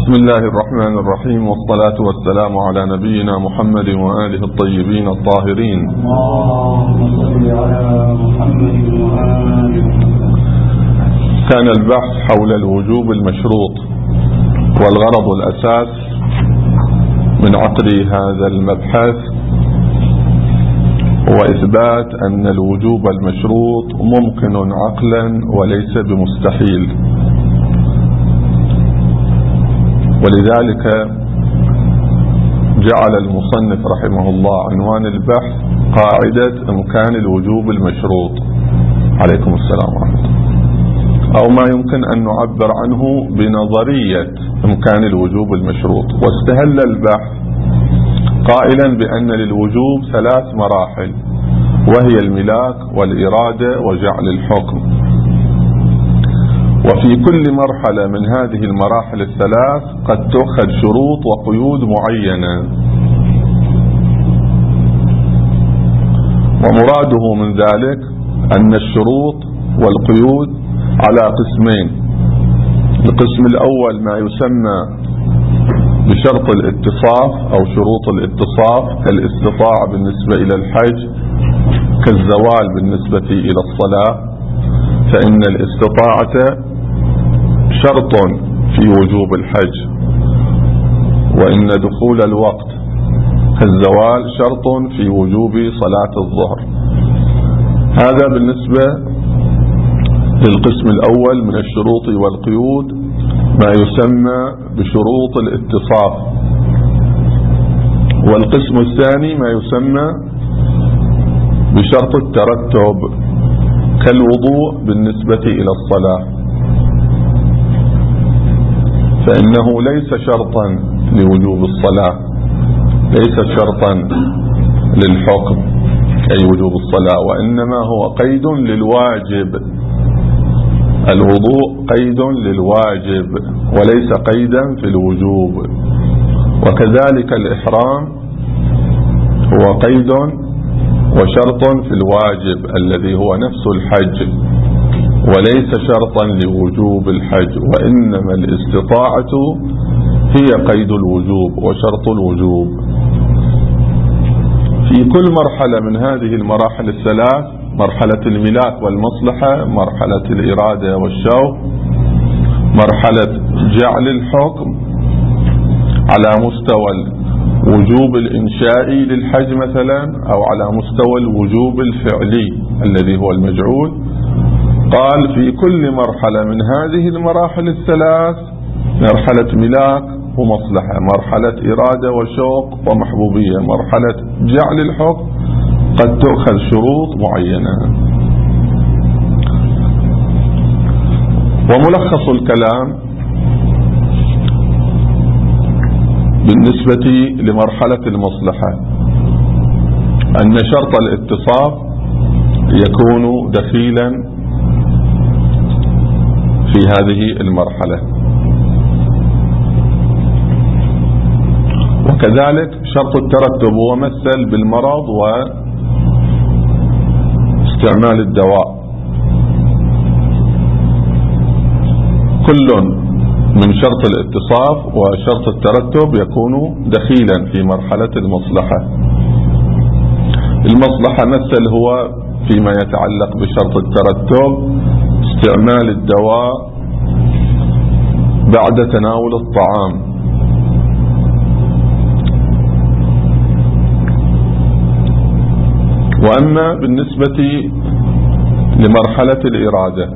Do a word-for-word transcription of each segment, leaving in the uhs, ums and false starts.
بسم الله الرحمن الرحيم، والصلاة والسلام على نبينا محمد وآله الطيبين الطاهرين. اللهم صل على محمد وآله. كان البحث حول الوجوب المشروط، والغرض الأساس من عقد هذا المبحث هو إثبات أن الوجوب المشروط ممكن عقلا وليس بمستحيل، ولذلك جعل المصنف رحمه الله عنوان البحث قاعدة إمكان الوجوب المشروط. عليكم السلام ورحمة الله. أو ما يمكن أن نعبر عنه بنظرية إمكان الوجوب المشروط. واستهل البحث قائلا بأن للوجوب ثلاث مراحل، وهي الملاك والإرادة وجعل الحكم. وفي كل مرحلة من هذه المراحل الثلاث قد تؤخذ شروط وقيود معينة، ومراده من ذلك أن الشروط والقيود على قسمين. القسم الأول ما يسمى بشرط الاتصاف أو شروط الاتصاف، كالاستطاعة بالنسبة إلى الحج، كالزوال بالنسبة إلى الصلاة، فإن الاستطاعة شرط في وجوب الحج، وإن دخول الوقت كالزوال شرط في وجوب صلاة الظهر. هذا بالنسبة للقسم الأول من الشروط والقيود، ما يسمى بشروط الاتصاف. والقسم الثاني ما يسمى بشرط الترتب، كالوضوء بالنسبة إلى الصلاة، فإنه ليس شرطا لوجوب الصلاة، ليس شرطا للحكم أي وجوب الصلاة، وإنما هو قيد للواجب. الوضوء قيد للواجب وليس قيدا في الوجوب. وكذلك الإحرام هو قيد وشرط في الواجب الذي هو نفس الحج، وليس شرطا لوجوب الحج، وإنما الاستطاعة هي قيد الوجوب وشرط الوجوب. في كل مرحلة من هذه المراحل الثلاث، مرحلة الملاك والمصلحة، مرحلة الإرادة والشوق، مرحلة جعل الحكم، على مستوى الوجوب الإنشائي للحج مثلا، أو على مستوى الوجوب الفعلي الذي هو المجعول. قال في كل مرحلة من هذه المراحل الثلاث، مرحلة ملاك ومصلحة، مرحلة إرادة وشوق ومحبوبية، مرحلة جعل الحكم، قد تؤخذ شروط معينة. وملخص الكلام بالنسبة لمرحلة المصلحة أن شرط الاتصاف يكون دخيلا في هذه المرحلة، وكذلك شرط الترتب هو مثل بالمرض واستعمال الدواء. كل من شرط الاتصاف وشرط الترتب يكون دخيلا في مرحلة المصلحة. المصلحة مثل هو فيما يتعلق بشرط الترتب استعمال الدواء بعد تناول الطعام. وأما بالنسبة لمرحلة الإرادة،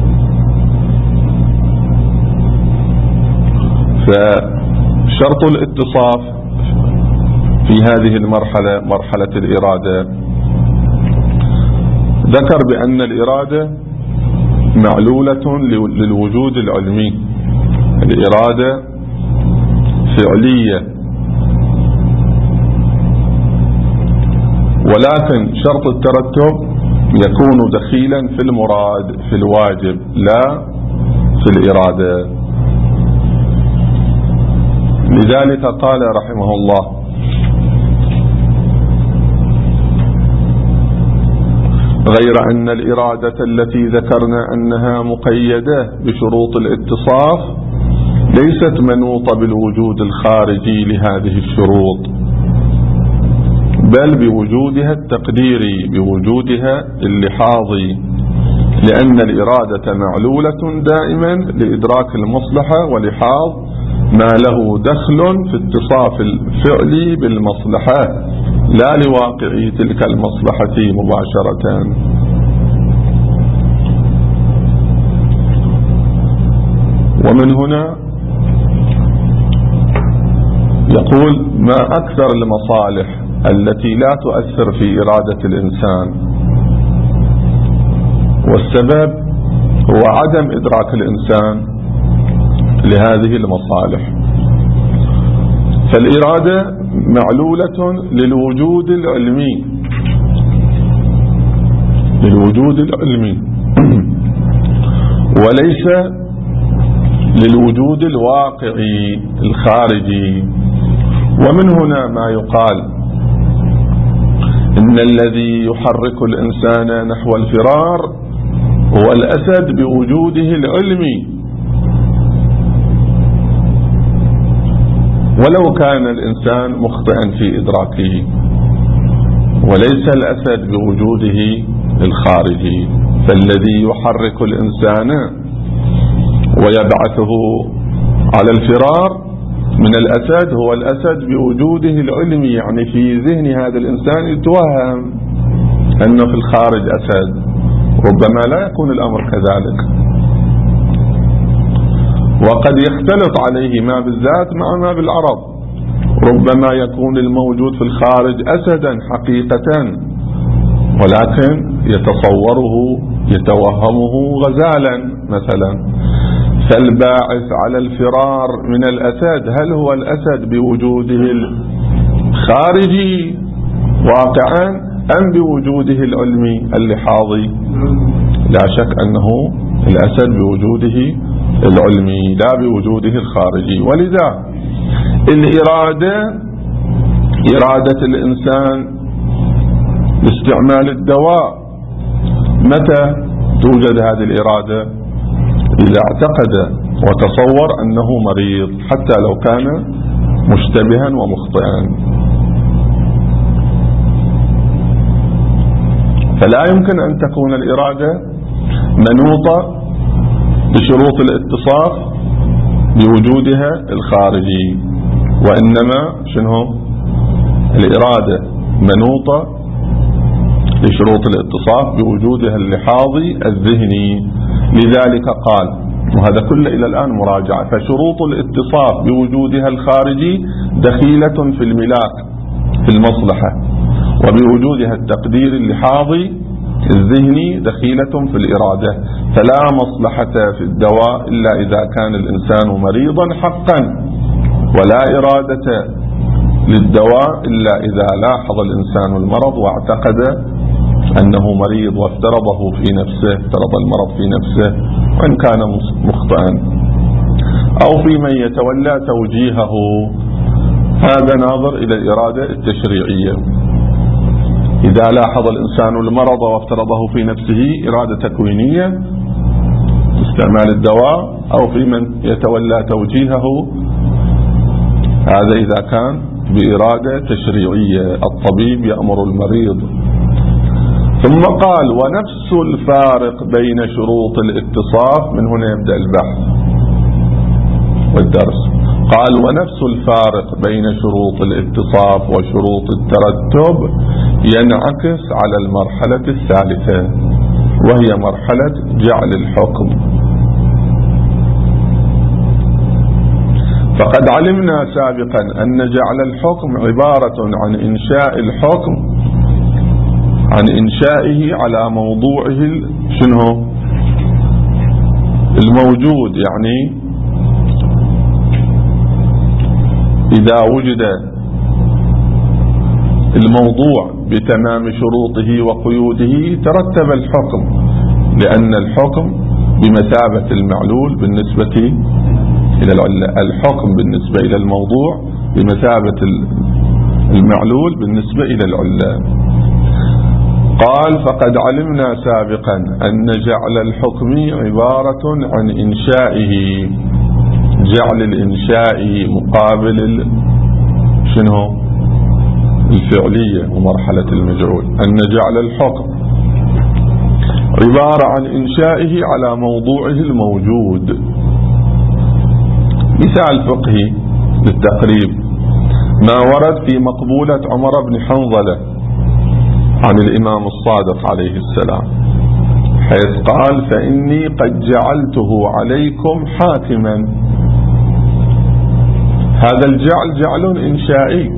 فشرط الاتصاف في هذه المرحلة مرحلة الإرادة ذكر بأن الإرادة معلولة للوجود العلمي، الإرادة فعلية، ولكن شرط الترتب يكون دخيلا في المراد في الواجب لا في الإرادة. لذلك قال رحمه الله: غير أن الإرادة التي ذكرنا أنها مقيدة بشروط الاتصاف ليست منوطة بالوجود الخارجي لهذه الشروط، بل بوجودها التقديري، بوجودها اللحاظي، لأن الإرادة معلولة دائما لإدراك المصلحة ولحاظ ما له دخل في اتصاف الفعل بالمصلحة لا لواقع تلك المصلحة مباشرة. ومن هنا يقول ما أكثر المصالح التي لا تؤثر في إرادة الإنسان، والسبب هو عدم إدراك الإنسان لهذه المصالح. فالإرادة معلولة للوجود العلمي، للوجود العلمي وليس للوجود الواقعي الخارجي. ومن هنا ما يقال إن الذي يحرك الإنسان نحو الفرار هو الأسد بوجوده العلمي، ولو كان الإنسان مخطئا في إدراكه، وليس الأسد بوجوده الخارجي. فالذي يحرك الإنسان ويبعثه على الفرار من الأسد هو الأسد بوجوده العلمي، يعني في ذهن هذا الإنسان يتوهم أنه في الخارج أسد، ربما لا يكون الأمر كذلك، وقد يختلط عليه ما بالذات مع ما بالعرض. ربما يكون الموجود في الخارج أسدا حقيقة، ولكن يتصوره يتوهمه غزالا مثلا. فالباعث على الفرار من الأسد هل هو الأسد بوجوده الخارجي واقعا أم بوجوده العلمي اللحاظي؟ لا شك أنه الأسد بوجوده العلمي لا بوجوده الخارجي. ولذا الإرادة، إرادة الإنسان لاستعمال الدواء، متى توجد هذه الإرادة؟ إذا اعتقد وتصور أنه مريض حتى لو كان مشتبها ومخطئا. فلا يمكن أن تكون الإرادة منوطة بشروط الاتصاف بوجودها الخارجي، وإنما شنو الإرادة منوطة لشروط الاتصاف بوجودها اللحاظي الذهني. لذلك قال، وهذا كله إلى الآن مراجعة، فشروط الاتصاف بوجودها الخارجي دخيلة في الملاك في المصلحة، وبوجودها التقدير اللحاظي الذهني دخيلة في الإرادة. فلا مصلحة في الدواء إلا إذا كان الإنسان مريضا حقا، ولا إرادة للدواء إلا إذا لاحظ الإنسان المرض واعتقد أنه مريض وافترضه في نفسه، افترض المرض في نفسه وإن كان مخطئا، أو في من يتولى توجيهه. هذا ناظر إلى الإرادة التشريعية. إذا لاحظ الإنسان المرض وافترضه في نفسه إرادة تكوينية استعمال الدواء، أو في من يتولى توجيهه، هذا إذا كان بإرادة تشريعية، الطبيب يأمر المريض. ثم قال ونفس الفارق بين شروط الاتصاف، من هنا يبدأ البحث والدرس. قال ونفس الفارق بين شروط الاتصاف وشروط الترتب ينعكس على المرحلة الثالثة، وهي مرحلة جعل الحكم. فقد علمنا سابقا أن جعل الحكم عبارة عن إنشاء الحكم، عن إنشائه على موضوعه شنو الموجود. يعني إذا وجد الموضوع بتمام شروطه وقيوده ترتب الحكم، لأن الحكم بمثابة المعلول بالنسبة إلى العلة. الحكم بالنسبة إلى الموضوع بمثابة المعلول بالنسبة إلى العلة. قال فقد علمنا سابقا أن جعل الحكم عبارة عن إنشائه. الجعل الإنشائي مقابل شنو الفعلية ومرحلة المجعول، أن جعل الحكم عبارة عن إنشائه على موضوعه الموجود. مثال فقهي للتقريب ما ورد في مقبولة عمر بن حنظلة عن الإمام الصادق عليه السلام، حيث قال: فإني قد جعلته عليكم حاكما. هذا الجعل جعل إنشائي،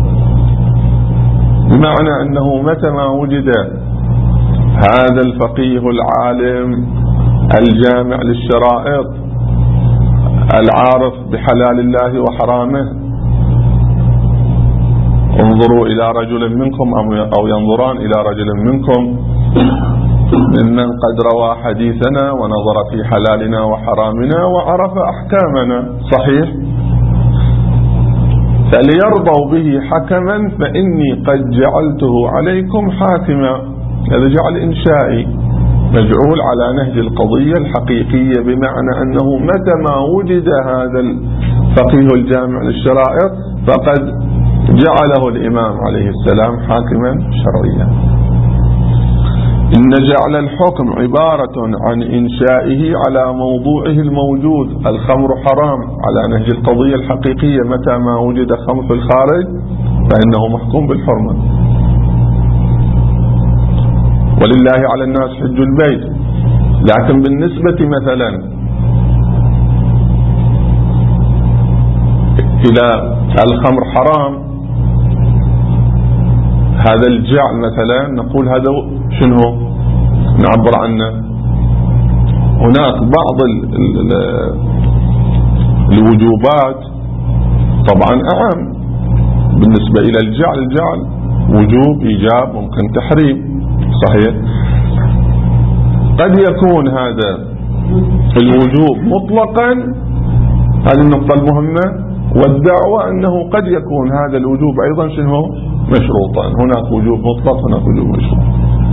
بمعنى أنه متى ما وجد هذا الفقيه العالم الجامع للشرائط العارف بحلال الله وحرامه، انظروا إلى رجل منكم أو ينظران إلى رجل منكم ممن قد روى حديثنا ونظر في حلالنا وحرامنا وعرف أحكامنا، صحيح؟ فليرضوا به حكما فإني قد جعلته عليكم حاكما. هذا جعل إنشائي مجعول على نهج القضية الحقيقية، بمعنى أنه متى ما وجد هذا الفقيه الجامع للشرائط فقد جعله الإمام عليه السلام حاكما شرعيا. إن جعل الحكم عبارة عن إنشائه على موضوعه الموجود. الخمر حرام على نهج القضية الحقيقية، متى ما وجد خمر في الخارج فإنه محكوم بالحرمة. ولله على الناس حج البيت، لكن بالنسبة مثلا إلى الخمر حرام، هذا الجعل مثلا نقول هذا شنو نعبر عنه؟ هناك بعض الوجوبات طبعا أعم بالنسبة إلى الجعل. الجعل وجوب، إيجاب، ممكن تحريم، صحيح؟ قد يكون هذا الوجوب مطلقا، هذه النقطة المهمة، والدعوة أنه قد يكون هذا الوجوب أيضا شنو مشروطا. هناك وجوب مطلق، هناك وجوب مشروط.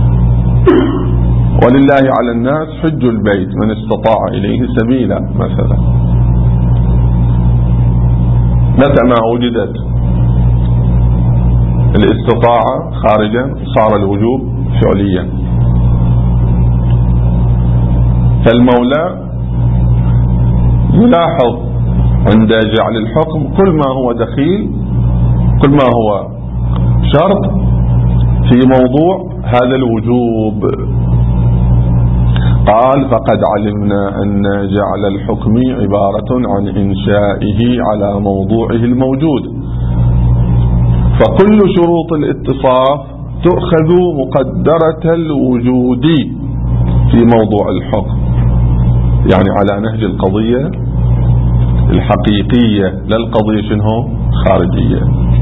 ولله على الناس حج البيت من استطاع إليه سبيلا مثلا. متى ما وجدت الاستطاعة خارجا صار الوجوب فعليا. فالمولى يلاحظ عند جعل الحكم كل ما هو دخيل، كل ما هو شرط في موضوع هذا الوجوب. قال: فقد علمنا أن جعل الحكم عبارة عن إنشائه على موضوعه الموجود، فكل شروط الاتصاف تؤخذ مقدرة الوجود في موضوع الحكم، يعني على نهج القضية الحقيقية، لا القضية شنو خارجية.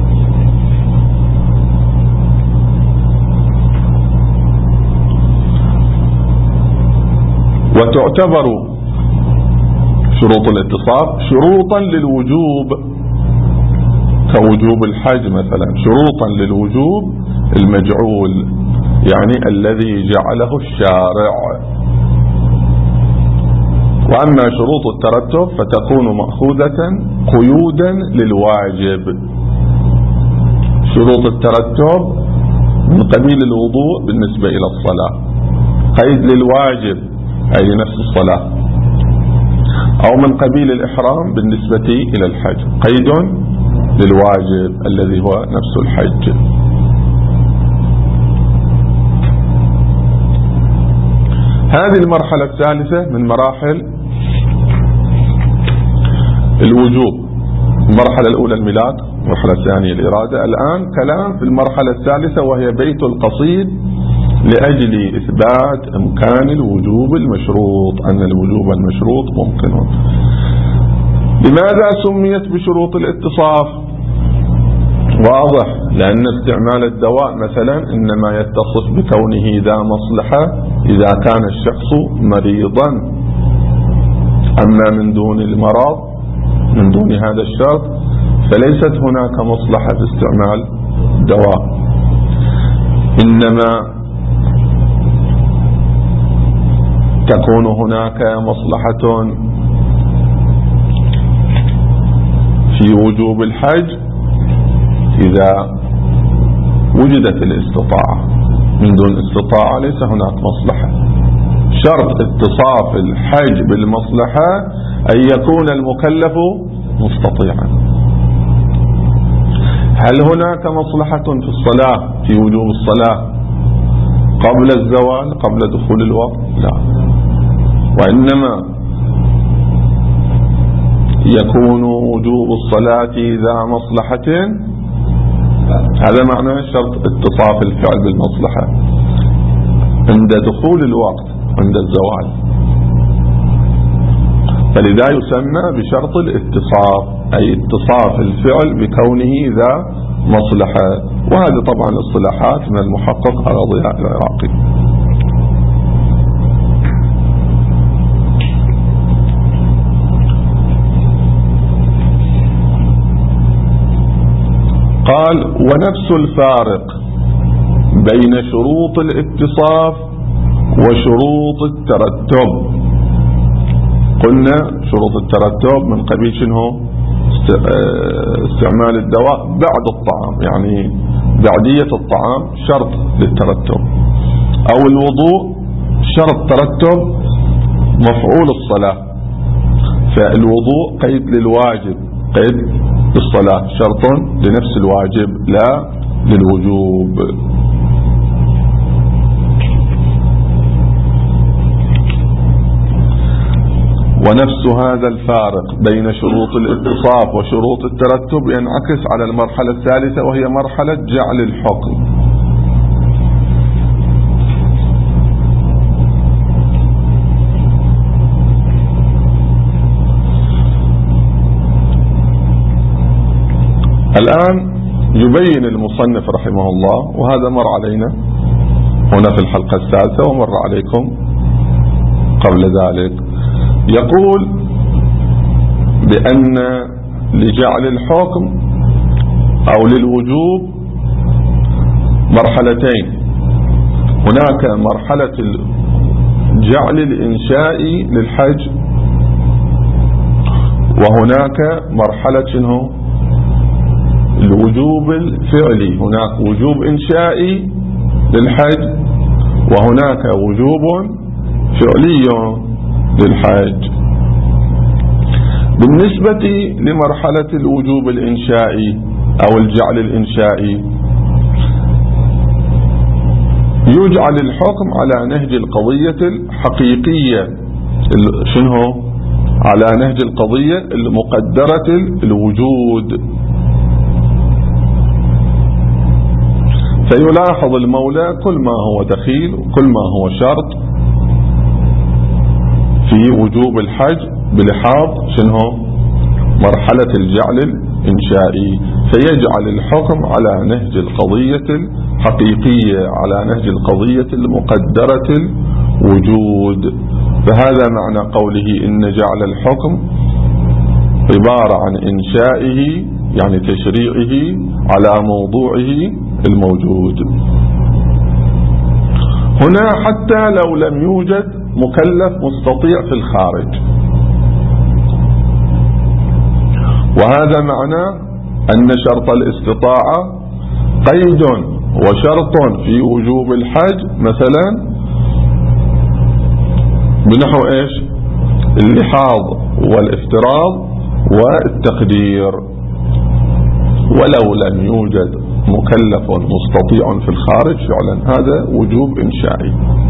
وتعتبر شروط الاتصاف شروطا للوجوب، كوجوب الحج مثلا، شروطا للوجوب المجعول، يعني الذي جعله الشارع. وأما شروط الترتب فتكون مأخوذة قيودا للواجب. شروط الترتب من قبيل الوضوء بالنسبة إلى الصلاة، قيد للواجب أي لنفس الصلاة، أو من قبيل الإحرام بالنسبة إلى الحج، قيد للواجب الذي هو نفس الحج. هذه المرحلة الثالثة من مراحل الوجوب. المرحلة الأولى الميلاد، المرحلة الثانية الإرادة. الآن كلام في المرحلة الثالثة وهي بيت القصيد لأجل إثبات إمكان الوجوب المشروط، أن الوجوب المشروط ممكن. لماذا سميت بشروط الاتصاف؟ واضح، لأن استعمال الدواء مثلا إنما يتصف بكونه ذا مصلحة إذا كان الشخص مريضا، أما من دون المرض، من دون هذا الشرط، فليست هناك مصلحة في استعمال دواء. إنما تكون هناك مصلحة في وجوب الحج إذا وجدت الاستطاعة. من دون استطاعة ليس هناك مصلحة. شرط اتصاف الحج بالمصلحة أن يكون المكلف مستطيعا. هل هناك مصلحة في الصلاة في وجوب الصلاة قبل الزوال قبل دخول الوقت؟ لا، وإنما يكون وجوب الصلاة ذا مصلحة. هذا معنى شرط اتصاف الفعل بالمصلحة عند دخول الوقت عند الزوال، فلذا يسمى بشرط الاتصاف، أي اتصاف الفعل بكونه ذا مصلحة. وهذا طبعا اصطلاحات من المحقق على ضياء العراقي. قال: ونفس الفارق بين شروط الاتصاف وشروط الترتب. قلنا شروط الترتب من قبيل شنو؟ استعمال الدواء بعد الطعام، يعني بعدية الطعام شرط للترتب، أو الوضوء شرط ترتب مفعول الصلاة، فالوضوء قيد للواجب، قيد الصلاة شرط لنفس الواجب لا للوجوب. ونفس هذا الفارق بين شروط الاتصاف وشروط الترتب ينعكس على المرحلة الثالثة، وهي مرحلة جعل الحكم. الآن يبين المصنف رحمه الله، وهذا مر علينا هنا في الحلقة السادسة ومر عليكم قبل ذلك، يقول بأن لجعل الحكم أو للوجوب مرحلتين. هناك مرحلة الجعل الإنشائي للحج، وهناك مرحلة شنو؟ الوجوب الفعلي. هناك وجوب إنشائي للحج، وهناك وجوب فعلي للحج. بالنسبة لمرحلة الوجوب الإنشائي أو الجعل الإنشائي، يجعل الحكم على نهج القضية الحقيقية، شنو؟ على نهج القضية المقدرة الوجود. فيلاحظ المولى كل ما هو دخيل وكل ما هو شرط في وجوب الحج بلحاظ شنو؟ مرحلة الجعل الإنشائي، فيجعل الحكم على نهج القضية الحقيقية، على نهج القضية المقدرة الوجود. فهذا معنى قوله إن جعل الحكم عبارة عن إنشائه، يعني تشريعه على موضوعه الموجود. هنا حتى لو لم يوجد مكلف مستطيع في الخارج، وهذا معنى أن شرط الاستطاعة قيد وشرط في وجوب الحج، مثلا بنحو إيش؟ اللحاظ والافتراض والتقدير. ولو لم يوجد مكلف مستطيع في الخارج فعلا هذا وجوب إنشائي.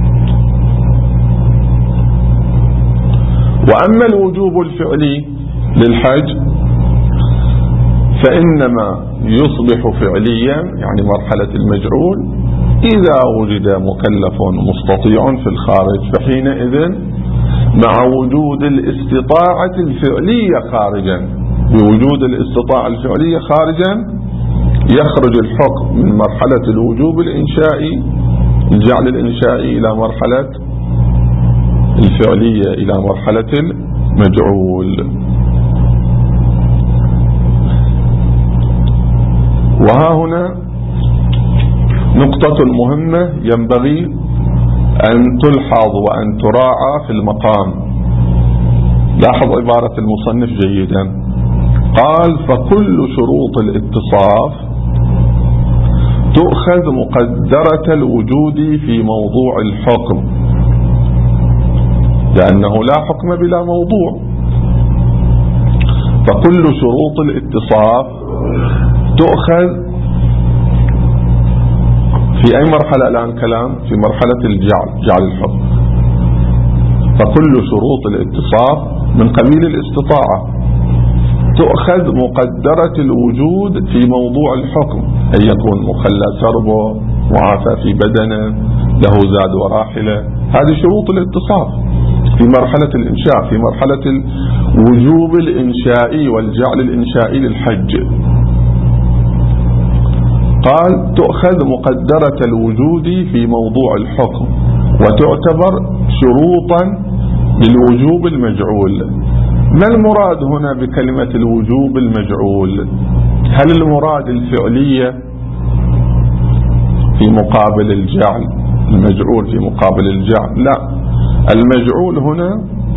وأما الوجوب الفعلي للحج فإنما يصبح فعليا، يعني مرحلة المجعول، إذا وجد مكلف مستطيع في الخارج، فحينئذ مع وجود الاستطاعة الفعلية خارجا، بوجود الاستطاعة الفعلية خارجا يخرج الحكم من مرحلة الوجوب الإنشائي الجعل الإنشائي إلى مرحلة الفعلية، إلى مرحلة المجعول. وها هنا نقطة مهمة ينبغي أن تلحظ وأن تراعى في المقام. لاحظ عبارة المصنف جيدا، قال فكل شروط الاتصاف تؤخذ مقدرة الوجود في موضوع الحكم، لأنه لا حكم بلا موضوع. فكل شروط الاتصاف تؤخذ في أي مرحلة الآن كلام؟ في مرحلة الجعل، جعل الحكم. فكل شروط الاتصاف من قبيل الاستطاعة تؤخذ مقدرة الوجود في موضوع الحكم، أن يكون مخلى سربه، معافى في بدنه، له زاد وراحلة. هذه شروط الاتصاف في مرحلة الإنشاء، في مرحلة الوجوب الإنشائي والجعل الإنشائي للحج. قال تؤخذ مقدرة الوجود في موضوع الحكم وتعتبر شروطا للوجوب المجعول. ما المراد هنا بكلمة الوجوب المجعول؟ هل المراد الفعلية في مقابل الجعل؟ المجعول في مقابل الجعل؟ لا، المجعول هنا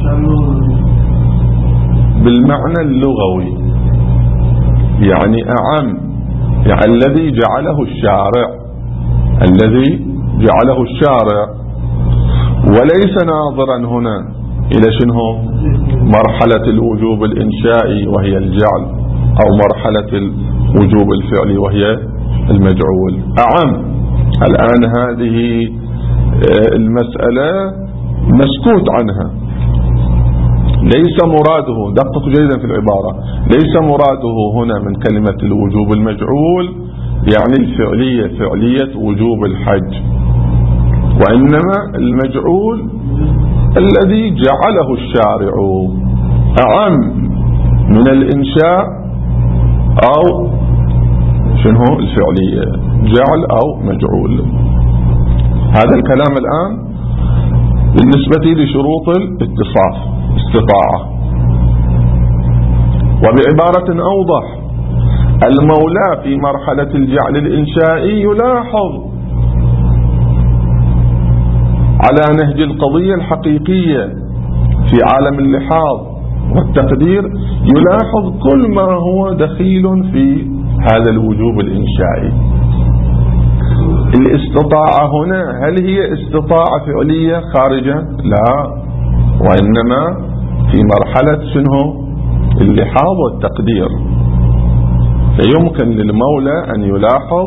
بالمعنى اللغوي، يعني أعم، يعني الذي جعله الشارع، الذي جعله الشارع، وليس ناظرا هنا إلى شنو؟ مرحلة الوجوب الإنشائي وهي الجعل، أو مرحلة الوجوب الفعلي وهي المجعول. أعم. الآن هذه المسألة مسكوت عنها، ليس مراده، دققوا جيدا في العبارة، ليس مراده هنا من كلمة الوجوب المجعول يعني الفعلية، فعلية وجوب الحج، وإنما المجعول الذي جعله الشارع، أعم من الإنشاء أو شنو الفعلية، جعل أو مجعول. هذا الكلام الآن بالنسبة لشروط الاتصاف، استطاعة. وبعبارة أوضح، المولى في مرحلة الجعل الإنشائي يلاحظ على نهج القضية الحقيقية في عالم اللحاظ والتقدير، يلاحظ كل ما هو دخيل في هذا الوجوب الإنشائي. الاستطاعة هنا هل هي استطاعة فعلية خارجة؟ لا، وإنما في مرحلة شنو؟ اللحاظ والتقدير. فيمكن للمولى أن يلاحظ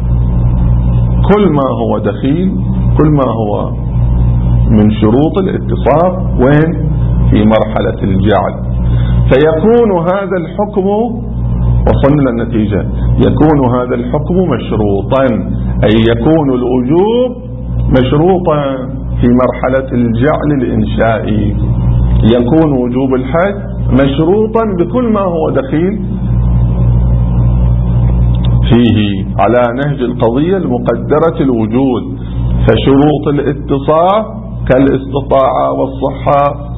كل ما هو دخيل، كل ما هو من شروط الاتصاف، وين؟ في مرحلة الجعل. فيكون هذا الحكم، وصلنا للنتيجة، يكون هذا الحكم مشروطا، أي يكون الوجوب مشروطا في مرحلة الجعل الإنشائي، يكون وجوب الحج مشروطا بكل ما هو دخيل فيه على نهج القضية المقدرة الوجود. فشروط الاتصاف كالاستطاعة والصحة،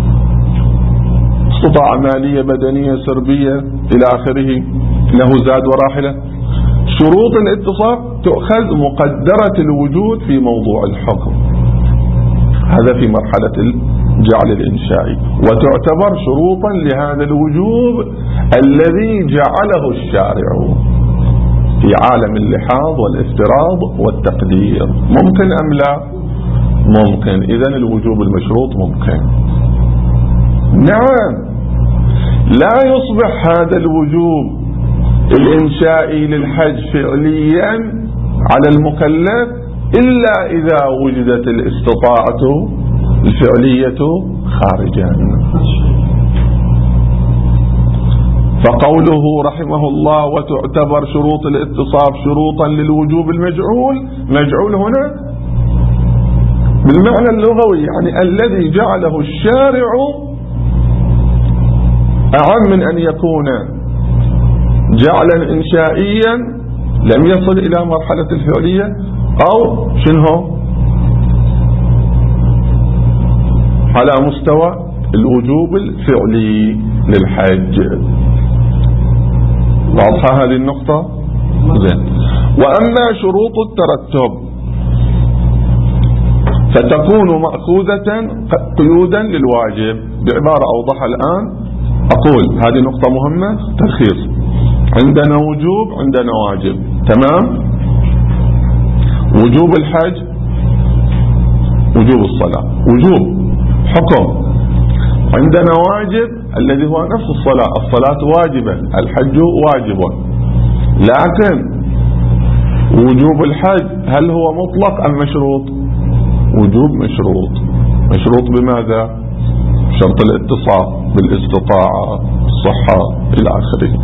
استطاعة مالية بدنية سربية إلى آخره، له زاد وراحلة، شروط الاتصاف تؤخذ مقدرة الوجود في موضوع الحكم، هذا في مرحلة الجعل الإنشائي، وتعتبر شروطا لهذا الوجوب الذي جعله الشارع في عالم اللحاظ والافتراض والتقدير. ممكن أم لا؟ ممكن. إذن الوجوب المشروط ممكن. نعم، لا يصبح هذا الوجوب الإنشائي للحج فعليا على المكلف إلا إذا وجدت الاستطاعة الفعلية خارجا. فقوله رحمه الله وتعتبر شروط الاتصاف شروطا للوجوب المجعول، مجعول هنا بالمعنى اللغوي، يعني الذي جعله الشارع أعم من أن يكون جعلا إنشائيا لم يصل إلى مرحلة الفعلية، أو شنو على مستوى الوجوب الفعلي للحج. واضحة هذه النقطة؟ زين. وأما شروط الترتب فتكون مأخوذة قيودا للواجب. بعبارة أوضح الآن، أقول هذه نقطة مهمة، تلخيص. عندنا وجوب، عندنا واجب، تمام. وجوب الحج، وجوب الصلاة، وجوب حكم. عندنا واجب الذي هو نفس الصلاة، الصلاة واجبة، الحج واجب. لكن وجوب الحج هل هو مطلق أم مشروط؟ وجوب مشروط. مشروط بماذا؟ شرط الاتصاف بالاستطاعة، الصحة إلى آخره.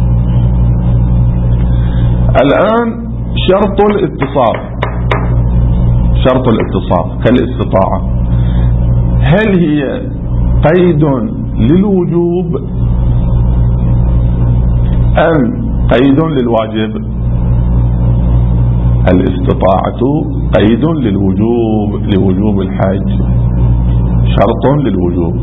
الآن شرط الاتصاف، شرط الاتصاف كالاستطاعة، هل هي قيد للوجوب أم قيد للواجب؟ الاستطاعة قيد للوجوب، لوجوب الحج، شرط للوجوب.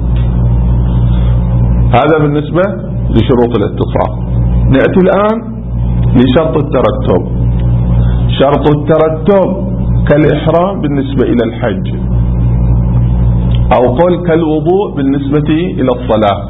هذا بالنسبة لشروط الاتصاف. نأتي الآن لشرط الترتب. شرط الترتب كالإحرام بالنسبة إلى الحج، أو قل كالوضوء بالنسبة إلى الصلاة.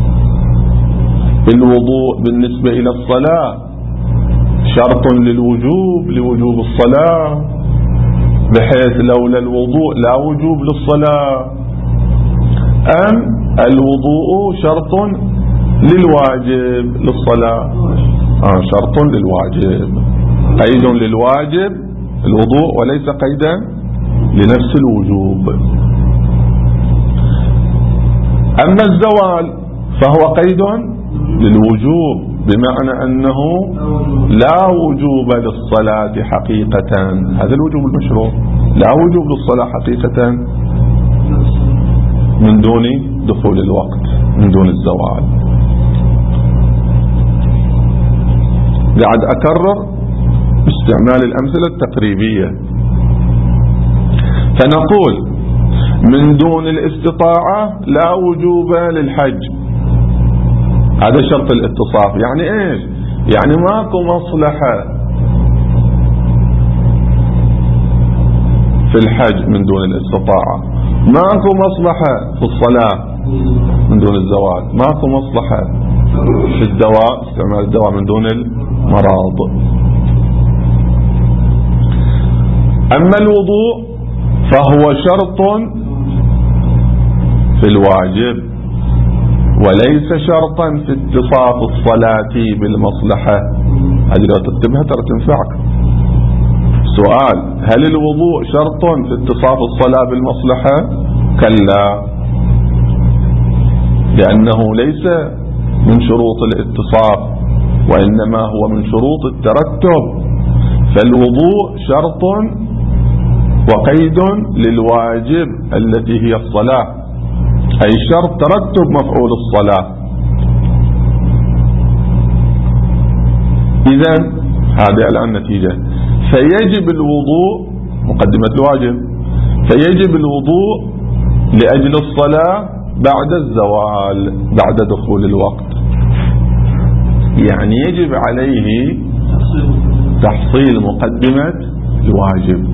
الوضوء بالنسبة إلى الصلاة شرط للوجوب، لوجوب الصلاة، بحيث لولا الوضوء لا وجوب للصلاة. أم الوضوء شرط للواجب للصلاة؟ آه شرط للواجب، قيد للواجب الوضوء وليس قيدا لنفس الوجوب. أما الزوال فهو قيد للوجوب، بمعنى أنه لا وجوب للصلاة حقيقة، هذا الوجوب المشروع، لا وجوب للصلاة حقيقة من دون دخول الوقت، من دون الزوال. قاعد أكرر استعمال الأمثلة التقريبية. فنقول من دون الاستطاعة لا وجوب للحج، هذا شرط الاتصاف. يعني ايش؟ يعني ماكو مصلحة في الحج من دون الاستطاعة، ماكو مصلحة في الصلاة من دون الزواج، ماكو مصلحة في الدواء، استعمال الدواء من دون المرض. أما الوضوء فهو شرط في الواجب وليس شرطا في اتصاف الصلاة بالمصلحة. هذه لو تكتبها ترى تنفعك. سؤال: هل الوضوء شرط في اتصاف الصلاة بالمصلحة؟ كلا، لأنه ليس من شروط الاتصاف وإنما هو من شروط الترتب. فالوضوء شرط وقيد للواجب التي هي الصلاة، أي شرط ترتب مفعول الصلاة. إذن هذه الآن نتيجة. فيجب الوضوء، مقدمة الواجب، فيجب الوضوء لأجل الصلاة بعد الزوال، بعد دخول الوقت. يعني يجب عليه تحصيل مقدمة الواجب.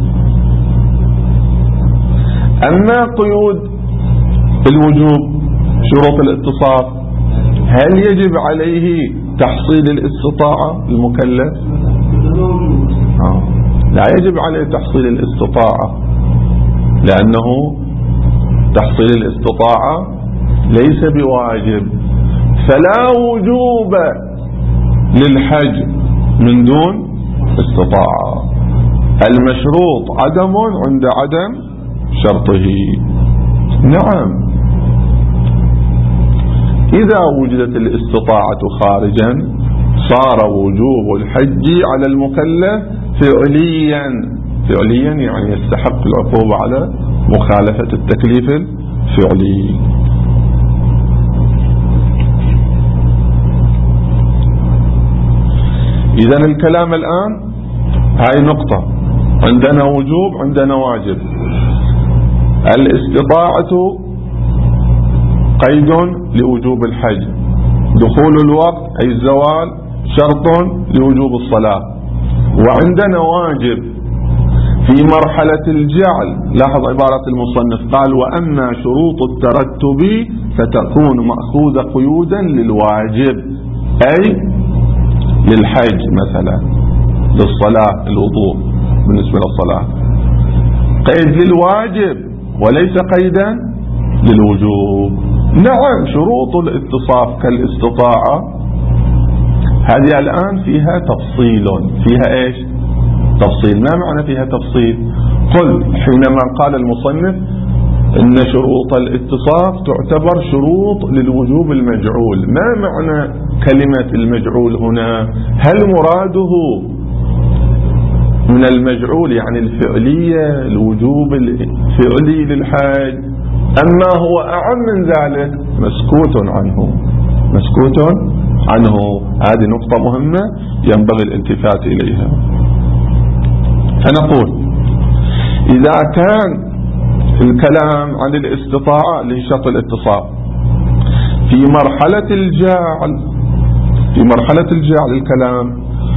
أما قيود الوجوب، شروط الاتصاف، هل يجب عليه تحصيل الاستطاعة المكلف؟ آه. لا يجب عليه تحصيل الاستطاعة، لأنه تحصيل الاستطاعة ليس بواجب. فلا وجوب للحج من دون استطاعة. المشروط عدم عند عدم شرطه. نعم، إذا وجدت الاستطاعة خارجا صار وجوب الحج على المكلف فعليا. فعليا يعني يستحق العقوبة على مخالفة التكليف الفعلي. إذن الكلام الآن هاي نقطة، عندنا وجوب عندنا واجب. الاستطاعة قيد لوجوب الحج، دخول الوقت أي الزوال شرط لوجوب الصلاة. وعندنا واجب، في مرحلة الجعل لاحظ عبارة المصنف قال وأما شروط الترتب فتكون مأخوذة قيودا للواجب أي للحج مثلا للصلاة الوضوء بالنسبة للصلاة قيد للواجب وليس قيدا للوجوب. نعم شروط الاتصاف كالاستطاعة هذه الآن فيها تفصيل فيها إيش تفصيل. ما معنى فيها تفصيل؟ قل حينما قال المصنف إن شروط الاتصاف تعتبر شروط للوجوب المجعول، ما معنى كلمة المجعول هنا؟ هل مراده من المجعول يعني الفعلية الوجوب الفعلي للحج أما هو أعم من ذلك؟ مسكوت عنه مسكوت عنه. هذه نقطة مهمة ينبغي الالتفات إليها. فنقول إذا كان الكلام عن الاستطاعة لشرط الاتصال في مرحلة الجعل في مرحلة الجعل الكلام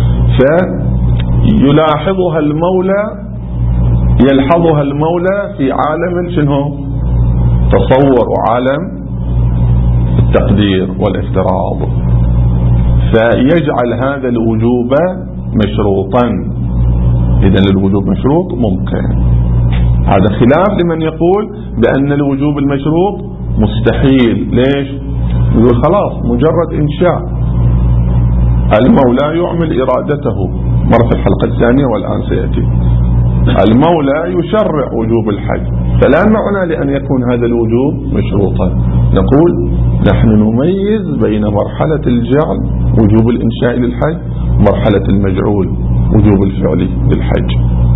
فيلاحظها المولى يلحظها المولى في عالم شنو تصور وعالم التقدير والافتراض، فيجعل هذا الوجوب مشروطا. إذن الوجوب مشروط ممكن. هذا خلاف لمن يقول بأن الوجوب المشروط مستحيل. ليش؟ يقول خلاص مجرد إنشاء المولى يعمل إرادته، مر في الحلقة الثانية والآن سيأتي. المولى يشرع وجوب الحج، فلا معنى لأن يكون هذا الوجوب مشروطا. نقول نحن نميز بين مرحلة الجعل وجوب الإنشاء للحج ومرحلة المجعول وجوب الفعل للحج.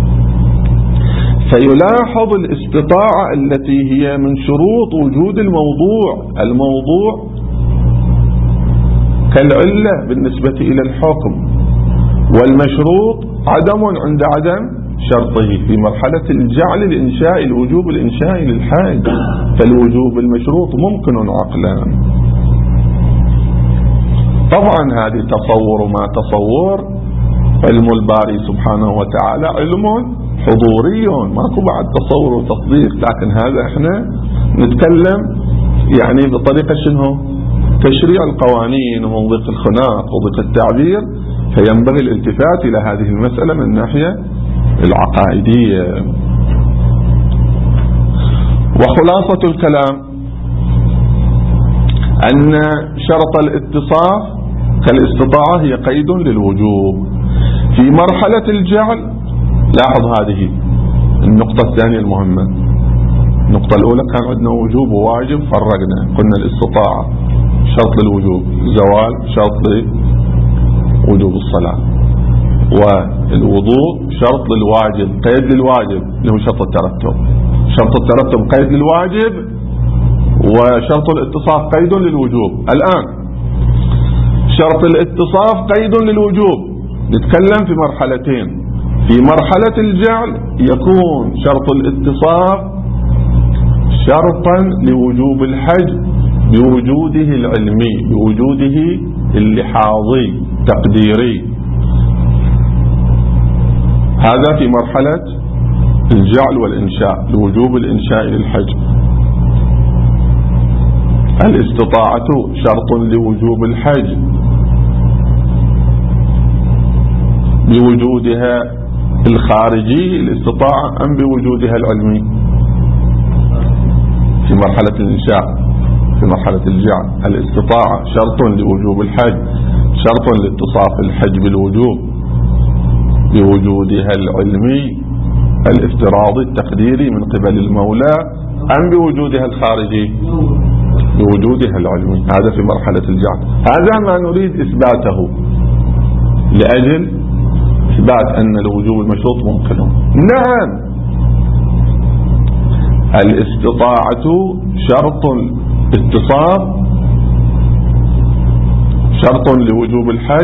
فيلاحظ الاستطاعة التي هي من شروط وجود الموضوع الموضوع كالعلة بالنسبة إلى الحكم، والمشروط عدم عند عدم شرطه في مرحلة الجعل الإنشاء الوجوب الإنشاء للحاج. فالوجوب المشروط ممكن عقلا. طبعا هذه تصور ما تصور علم الباري سبحانه وتعالى علم حضوري ماكو بعد تصور وتصديق، لكن هذا احنا نتكلم يعني بطريقة شنو تشريع القوانين ومن ضيق الخناق وضيق التعبير. فينبغي الالتفات إلى هذه المسألة من الناحية العقائدية. وخلاصة الكلام أن شرط الاتصاف كالاستطاعة هي قيد للوجوب. في مرحلة الجعل لاحظ هذه النقطة الثانية المهمة. النقطة الأولى كان عندنا وجوب وواجب فرقنا قلنا الاستطاعة شرط للوجوب، زوال شرط لوجوب الصلاة، والوضوء شرط للواجب قيد للواجب اللي هو شرط الترتب. شرط الترتب قيد للواجب وشرط الاتصاف قيد للوجوب. الآن شرط الاتصاف قيد للوجوب نتكلم في مرحلتين. في مرحلة الجعل يكون شرط الاتصاف شرطا لوجوب الحج بوجوده العلمي بوجوده اللحاظي تقديري. هذا في مرحلة الجعل والإنشاء لوجوب الإنشاء للحج. الاستطاعة شرط لوجوب الحج بوجودها الخارجي الاستطاعة أم بوجودها العلمي؟ في مرحلة الإنشاء في مرحلة الجعل الاستطاعة شرط لوجوب الحج شرط لاتصاف الحج بالوجوب بوجودها العلمي الافتراضي التقديري من قبل المولى أم بوجودها الخارجي؟ بوجودها العلمي. هذا في مرحلة الجعل. هذا ما نريد إثباته لأجل إثبات أن الوجوب المشروط ممكن. نعم الاستطاعة شرط اتصاف شرط لوجوب الحج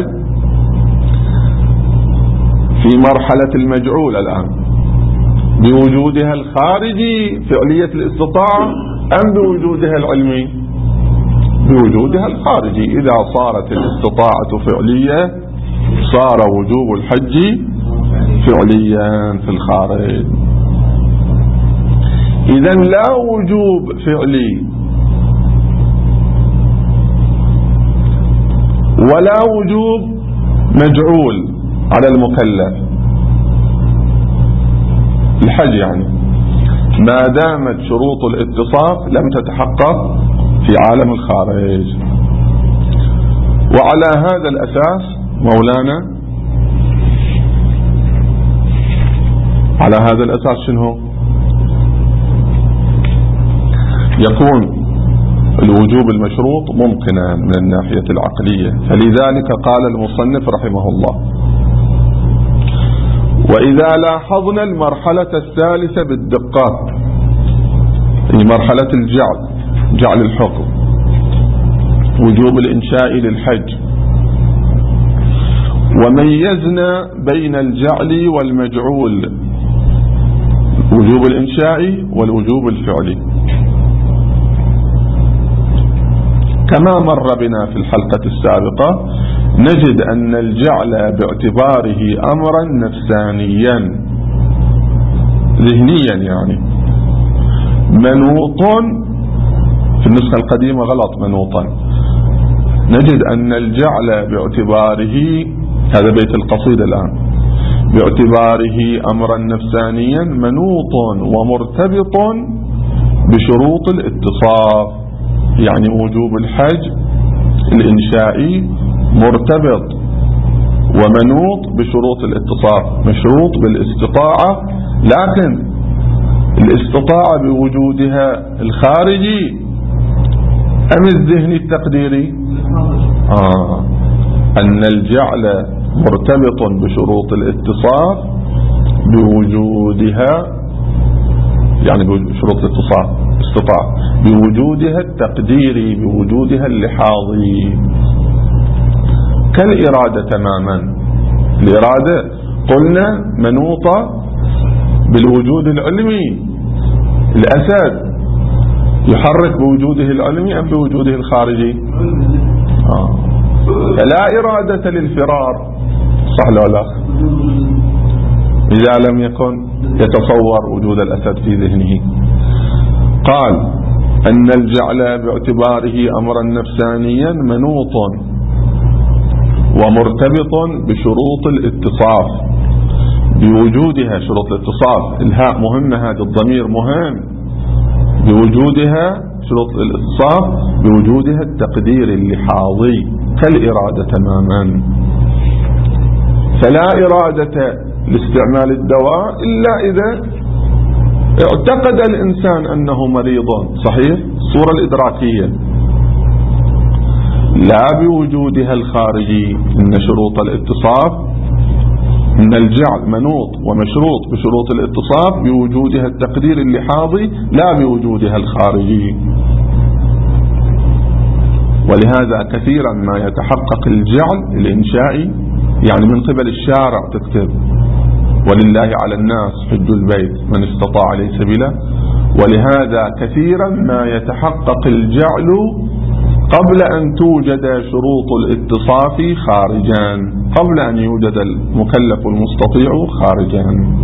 في مرحلة المجعول الآن بوجودها الخارجي فعلية الاستطاعة أم بوجودها العلمي؟ بوجودها الخارجي. إذا صارت الاستطاعة فعلية صار وجوب الحج فعليا في الخارج. إذن لا وجوب فعلي ولا وجوب مجعول على المكلف الحج، يعني ما دامت شروط الاتصاف لم تتحقق في عالم الخارج. وعلى هذا الأساس مولانا، على هذا الأساس شنو يكون الوجوب المشروط ممكنا من الناحية العقلية. فلذلك قال المصنف رحمه الله: وإذا لاحظنا المرحلة الثالثة بالدقة، هي مرحلة الجعل، جعل الحكم، وجوب الإنشاء للحج، وميزنا بين الجعل والمجعول، وجوب الإنشاء والوجوب الفعلي، كما مر بنا في الحلقة السابقة، نجد أن الجعل باعتباره أمرا نفسانيا ذهنيا، يعني منوط، في النسخة القديمة غلط منوطا، نجد أن الجعل باعتباره، هذا بيت القصيدة الآن، باعتباره أمرا نفسانيا منوط ومرتبط بشروط الاتصاف، يعني وجوب الحج الإنشائي مرتبط ومنوط بشروط الاتصاف، مشروط بالاستطاعة، لكن الاستطاعة بوجودها الخارجي أم الذهني التقديري؟ آه أن الجعل مرتبط بشروط الاتصاف بوجودها، يعني بشروط الاتصاف استطاع بوجودها التقديري، بوجودها اللحاظي، كالإرادة تماما. الإرادة قلنا منوطة بالوجود العلمي، الأسد يحرك بوجوده العلمي أم بوجوده الخارجي؟ آه. فلا إرادة للفرار، صح لا لا، إذا لم يكن يتصور وجود الأسد في ذهنه. قال أن الجعل باعتباره أمرا نفسانيا منوط ومرتبط بشروط الاتصاف بوجودها، شروط الاتصاف الهاء مهمة، هذا الضمير مهم، بوجودها شروط الاتصاف بوجودها التقدير اللحاظي كالإرادة تماما. فلا إرادة لاستعمال الدواء إلا إذا اعتقد الإنسان أنه مريض، صحيح، الصورة الإدراكية، لا بوجودها الخارجي. إن شروط الاتصاف، إن الجعل منوط ومشروط بشروط الاتصاف بوجودها التقدير اللحاظي لا بوجودها الخارجي. ولهذا كثيرا ما يتحقق الجعل الإنشائي، يعني من قبل الشارع تكتب ولله على الناس حج البيت من استطاع إليه سبيلا، ولهذا كثيرا ما يتحقق الجعل قبل أن توجد شروط الاتصاف خارجا، قبل أن يوجد المكلف المستطيع خارجا.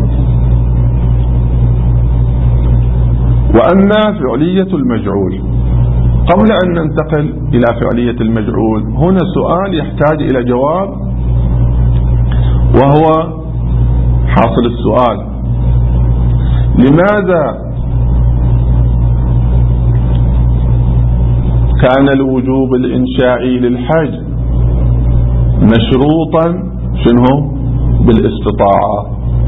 وأما فعلية المجعول، قبل أن ننتقل إلى فعلية المجعول، هنا سؤال يحتاج إلى جواب، وهو حاصل السؤال: لماذا كان الوجوب الإنشائي للحج مشروطا شنو بالاستطاعة؟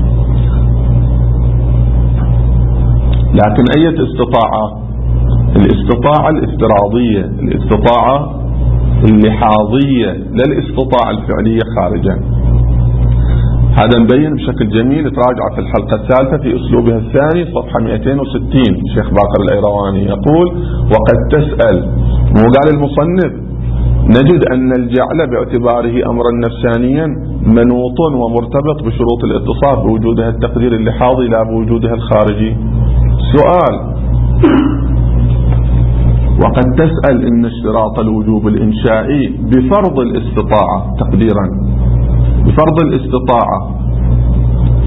لكن أي استطاعة؟ الاستطاعة الافتراضية، الاستطاعة اللحاظية، لا الاستطاعة الفعلية خارجا. هذا مبين بشكل جميل، تراجع في الحلقة الثالثة في أسلوبها الثاني صفحة مئتين وستين، الشيخ باقر الأيرواني يقول: وقد تسأل، مو قال المصنف نجد أن الجعل باعتباره أمرا نفسانيا منوط ومرتبط بشروط الاتصاف بوجودها التقدير اللحاظي لا بوجودها الخارجي. سؤال: وقد تسأل إن اشتراط الوجوب الإنشائي بفرض الاستطاعة، تقديرا بفرض الاستطاعة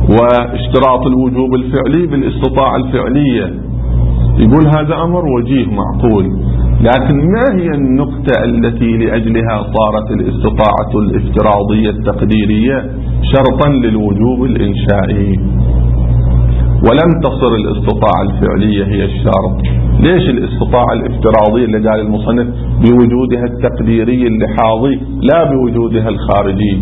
واشتراط الوجوب الفعلي بالاستطاعة الفعلية. يقول هذا أمر وجيه معقول، لكن ما هي النقطة التي لأجلها صارت الاستطاعة الافتراضية التقديرية شرطا للوجوب الإنشائي ولم تصر الاستطاعة الفعلية هي الشرط؟ ليش الاستطاعة الافتراضية اللي قال المصنف بوجودها التقديري اللحاظي لا بوجودها الخارجي؟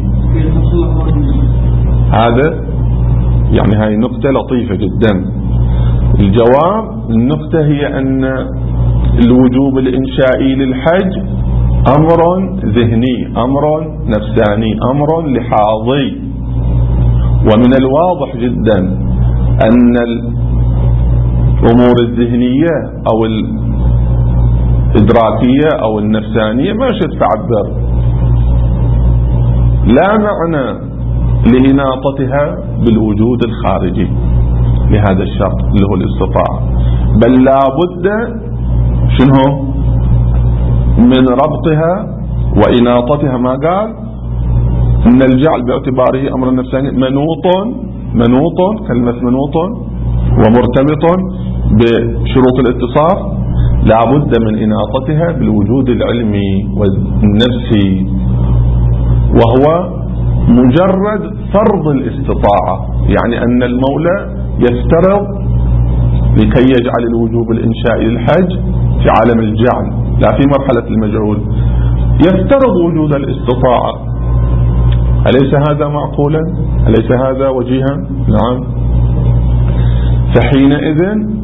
هذا يعني هاي نقطة لطيفة جدا. الجواب النقطة هي أن الوجوب الإنشائي للحج أمر ذهني، أمر نفساني، أمر لحاظي. ومن الواضح جدا أن الأمور الذهنية أو الإدراكية أو النفسانية ما شد تعبر، لا معنى لإناطتها بالوجود الخارجي لهذا الشرط اللي هو الاستطاعة، بل لا بد شنو من ربطها وإناطتها. ما قال إن الجعل باعتباره أمر نفساني منوط منوط كلمة منوط ومرتبط بشروط الاتصاف، لا بد من إناطتها بالوجود العلمي والنفسي، وهو مجرد فرض الاستطاعة. يعني أن المولى يفترض لكي يجعل الوجوب الإنشائي للحج في عالم الجعل لا في مرحلة المجعول، يفترض وجود الاستطاعة. أليس هذا معقولا؟ أليس هذا وجيها؟ نعم. فحينئذ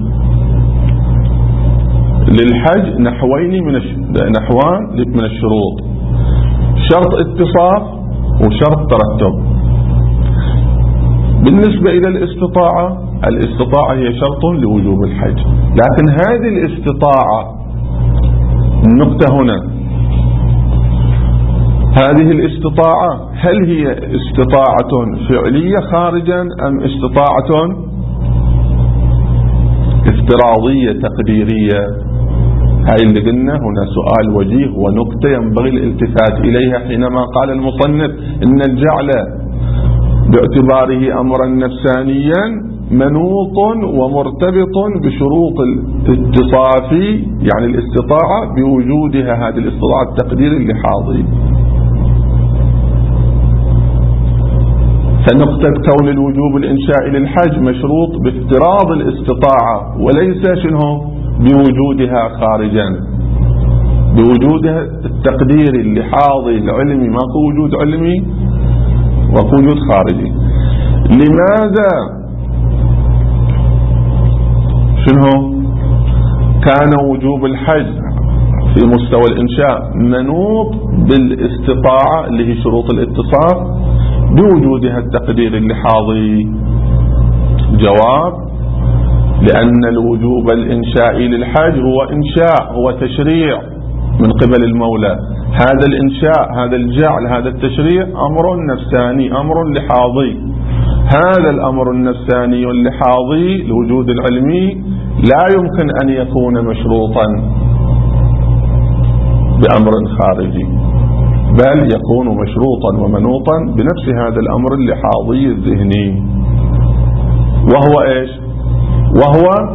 للحج نحوين من نحوان من الشروط، شرط اتصاف وشرط ترتب. بالنسبة إلى الاستطاعة، الاستطاعة هي شرط لوجوب الحج، لكن هذه الاستطاعة النقطة هنا، هذه الاستطاعة هل هي استطاعة فعلية خارجا أم استطاعة افتراضية تقديرية؟ هاي اللي قلنا هنا سؤال وجيه ونقطة ينبغي الالتفات إليها حينما قال المصنف إن الجعل باعتباره أمرا نفسانيا منوط ومرتبط بشروط الاتصاف، يعني الاستطاعة بوجودها هذه الاستطاعة التقدير اللحاظي. فنقطة كون الوجوب الإنشائي للحج مشروط بافتراض الاستطاعة وليس شنو بوجودها خارجا، بوجودها التقدير اللحاظي العلمي، ماكو وجود علمي وكو وجود خارجي. لماذا شنو كان وجوب الحج في مستوى الإنشاء منوط بالاستطاعة اللي هي شروط الاتصاف بوجودها التقدير اللحاظي؟ جواب: لأن الوجوب الإنشائي للحج هو إنشاء، هو تشريع من قبل المولى. هذا الإنشاء، هذا الجعل، هذا التشريع أمر نفساني، أمر لحاظي. هذا الأمر النفساني اللحاظي الوجود العلمي لا يمكن أن يكون مشروطا بأمر خارجي، بل يكون مشروطا ومنوطا بنفس هذا الأمر اللحاظي الذهني، وهو إيش؟ وهو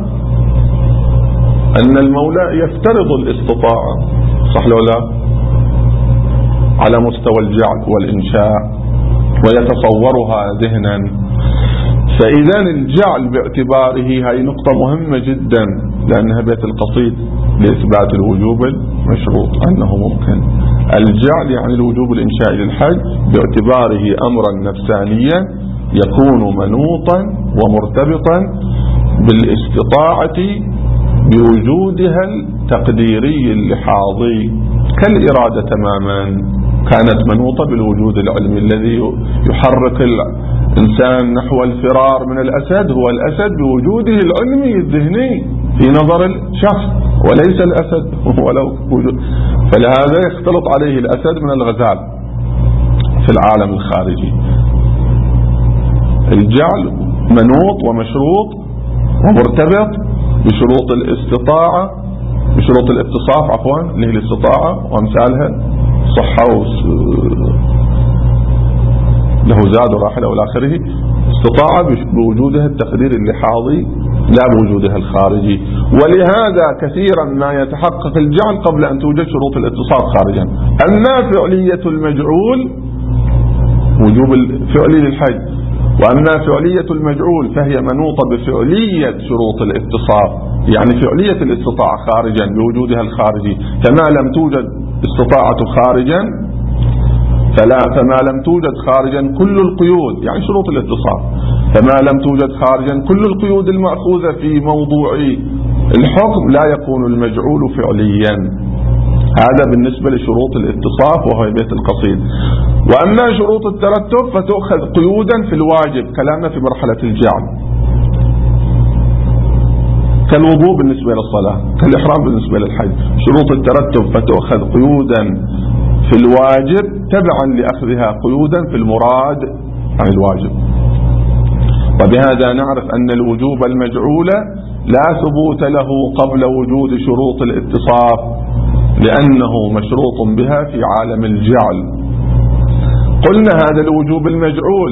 أن المولى يفترض الاستطاعة، صح لو لا، على مستوى الجعل والإنشاء ويتصورها ذهنا. فإذا الجعل باعتباره، هاي نقطة مهمة جدا لأنها بيت القصيد لإثبات الوجوب المشروط أنه ممكن. الجعل يعني الوجوب الإنشائي للحج باعتباره أمرا نفسانيا يكون منوطا ومرتبطا بالاستطاعة بوجودها التقديري اللحاظي كالإرادة تماما. كانت منوطة بالوجود العلمي الذي يحرك الإنسان نحو الفرار من الأسد، هو الأسد بوجوده العلمي الذهني في نظر الشخص وليس الأسد ولو وجود. فلهذا يختلط عليه الأسد من الغزال في العالم الخارجي. الجعل منوط ومشروط ومرتبط بشروط الاستطاعة، بشروط الاتصاف عفوا اللي هي الاستطاعة وامثالها، صحة له زاد وراحلة والى آخره، الاستطاعة بوجودها التقدير اللحاظي لا بوجودها الخارجي، ولهذا كثيرا ما يتحقق الجعل قبل أن توجد شروط الاتصال خارجا. أما فعلية المجعول وجوب الفعل للحج، وأما فعلية المجعول فهي منوطة بفعلية شروط الاتصال، يعني فعلية الاستطاعة خارجا بوجودها الخارجي. فما لم توجد استطاعة خارجا فلا فما لم توجد خارجا كل القيود، يعني شروط الاتصال، فما لم توجد خارجا كل القيود المأخوذة في موضوع الحكم لا يكون المجعول فعليا. هذا بالنسبة لشروط الاتصاف وهي بيت القصيد. وأما شروط الترتب فتؤخذ قيودا في الواجب، كلامنا في مرحلة الجعل، كالوضوء بالنسبة للصلاة، كالإحرام بالنسبة للحج. شروط الترتب فتؤخذ قيودا في الواجب تبعا لأخذها قيودا في المراد عن الواجب. وبهذا نعرف أن الوجوب المجعول لا ثبوت له قبل وجود شروط الاتصاف، لأنه مشروط بها في عالم الجعل. قلنا هذا الوجوب المجعول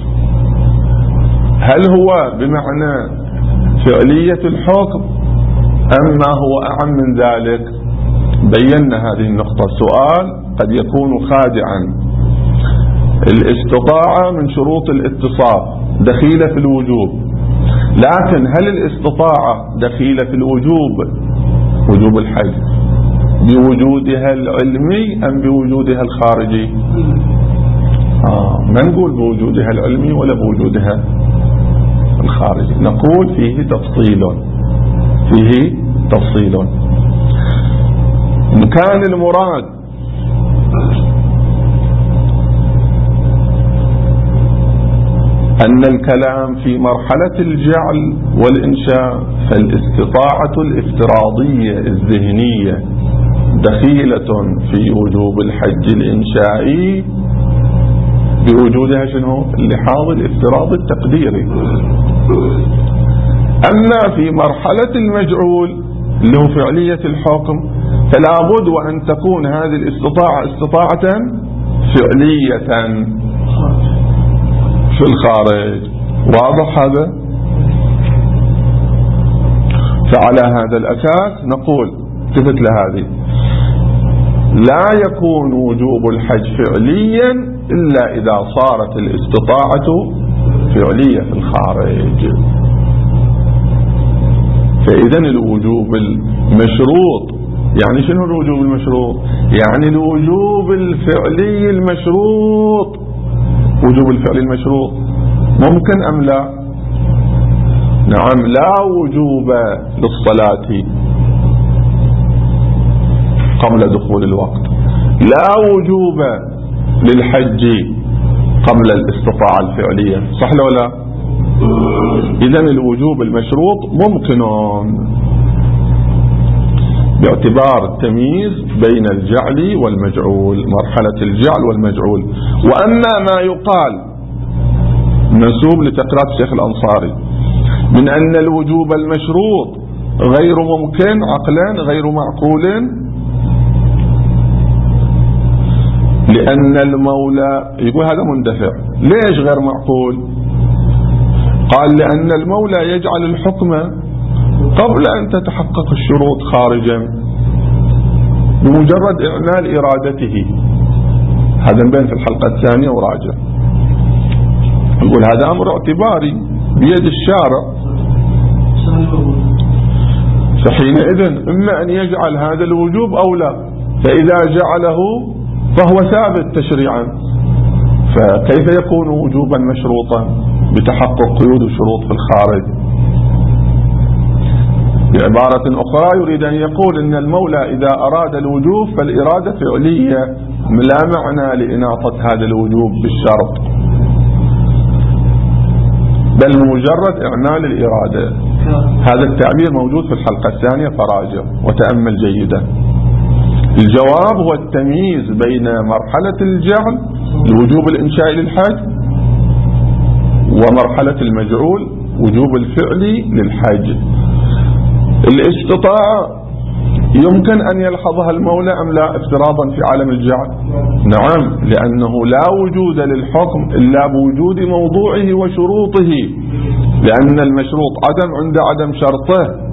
هل هو بمعنى فعلية الحكم أم ما هو أعم من ذلك؟ بينا هذه النقطة. سؤال قد يكون خادعا. الاستطاعة من شروط الاتصاف دخيلة في الوجوب، لكن هل الاستطاعة دخيلة في الوجوب وجوب الحج بوجودها العلمي أم بوجودها الخارجي؟ آه ما نقول بوجودها العلمي ولا بوجودها الخارجي، نقول فيه تفصيل فيه تفصيل إن كان المراد أن الكلام في مرحلة الجعل والإنشاء، فالاستطاعة الافتراضية الذهنية دخيلة في وجوب الحج الإنشائي بوجودها شنو؟ اللحاظ الافتراضي التقديري. أما في مرحلة المجعول اللي هو فعلية الحكم فلا بد وأن تكون هذه الاستطاعة استطاعة فعلية في الخارج. واضح هذا؟ فعلى هذا الأساس نقول تثبت لهذه لا يكون وجوب الحج فعليا إلا إذا صارت الاستطاعة فعلية في الخارج. فإذا الوجوب المشروط يعني شنو الوجوب المشروط؟ يعني الوجوب الفعلي المشروط. وجوب الفعل المشروط ممكن أم لا؟ نعم، لا وجوب للصلاة قبل دخول الوقت، لا وجوب للحج قبل الاستطاعة الفعلية، صح ولا لا؟ إذن الوجوب المشروط ممكن باعتبار التمييز بين الجعل والمجعول، مرحلة الجعل والمجعول. وأما ما يقال منسوب لتقرير الشيخ الأنصاري من أن الوجوب المشروط غير ممكن عقلا غير معقول، لأن المولى يقول هذا مندفع. ليش غير معقول؟ قال لأن المولى يجعل الحكم قبل أن تتحقق الشروط خارجا بمجرد إعمال إرادته. هذا نبين في الحلقة الثانية وراجع. نقول هذا أمر اعتباري بيد الشارع، فحينئذ إما أن يجعل هذا الوجوب أو لا، فإذا جعله فهو ثابت تشريعا، فكيف يكون وجوبا مشروطا بتحقق قيود الشروط في الخارج؟ بعبارة أخرى يريد أن يقول إن المولى إذا أراد الوجوب فالإرادة فعلية، لا معنى لإناطة هذا الوجوب بالشرط، بل مجرد إعمال الإرادة. هذا التعبير موجود في الحلقة الثانية فراجع وتأمل جيدا. الجواب هو التمييز بين مرحلة الجعل الوجوب الإنشائي للحج ومرحلة المجعول وجوب الفعل للحج. الاستطاعة يمكن أن يلحظها المولى أم لا افتراضا في عالم الجعل؟ نعم، لأنه لا وجود للحكم إلا بوجود موضوعه وشروطه، لأن المشروط عدم عند عدم شرطه.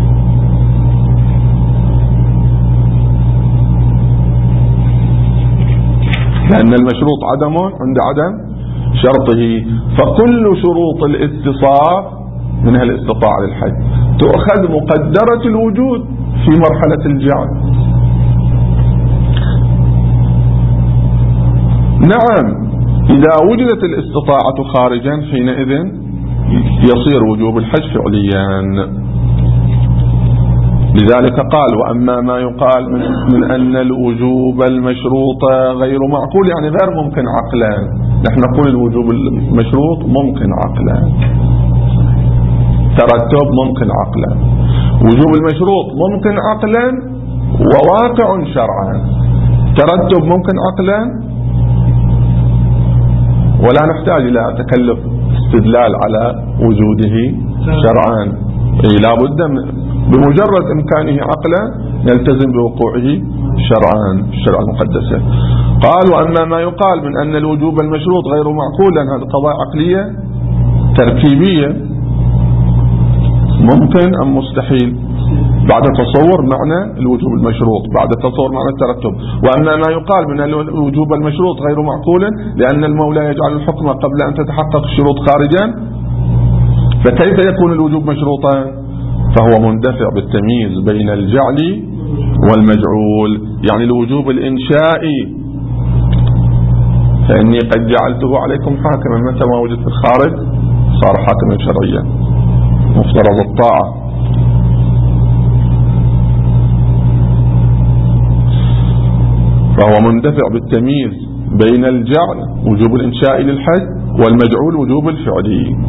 لأن المشروط عدم عند عدم شرطه، فكل شروط الاتصاف منها الاستطاعة للحج تؤخذ مقدرة الوجود في مرحلة الجعل. نعم، إذا وجدت الاستطاعة خارجا حينئذ يصير وجوب الحج فعليا. لذلك قال: وأما ما يقال من, من أن الوجوب المشروط غير معقول، يعني غير ممكن عقلا. نحن نقول الوجوب المشروط ممكن عقلا، ترتب ممكن عقلا، وجوب المشروط ممكن عقلا وواقع شرعا. ترتب ممكن عقلا ولا نحتاج إلى تكلف استدلال على وجوده شرعا، أي لا بد بمجرد إمكانه عقلا يلتزم بوقوعه شرعا في الشرع المقدسة. قال: وأما ما يقال من أن الوجوب المشروط غير معقول، لأن هذه قضايا عقلية تركيبية، ممكن أم مستحيل بعد تصور معنى الوجوب المشروط، بعد تصور معنى الترتب. وأما ما يقال من الوجوب المشروط غير معقول لأن المولى يجعل الحكم قبل أن تتحقق الشروط خارجا، فكيف يكون الوجوب مشروطا؟ فهو مندفع بالتمييز بين الجعل والمجعول، يعني الوجوب الإنشائي، فإني قد جعلته عليكم حاكما، متى ما وجد في الخارج صار حاكما شرعيا مفترض الطاعة. فهو مندفع بالتمييز بين الجعل وجوب الإنشاء للحج والمجعول وجوب الفعلي.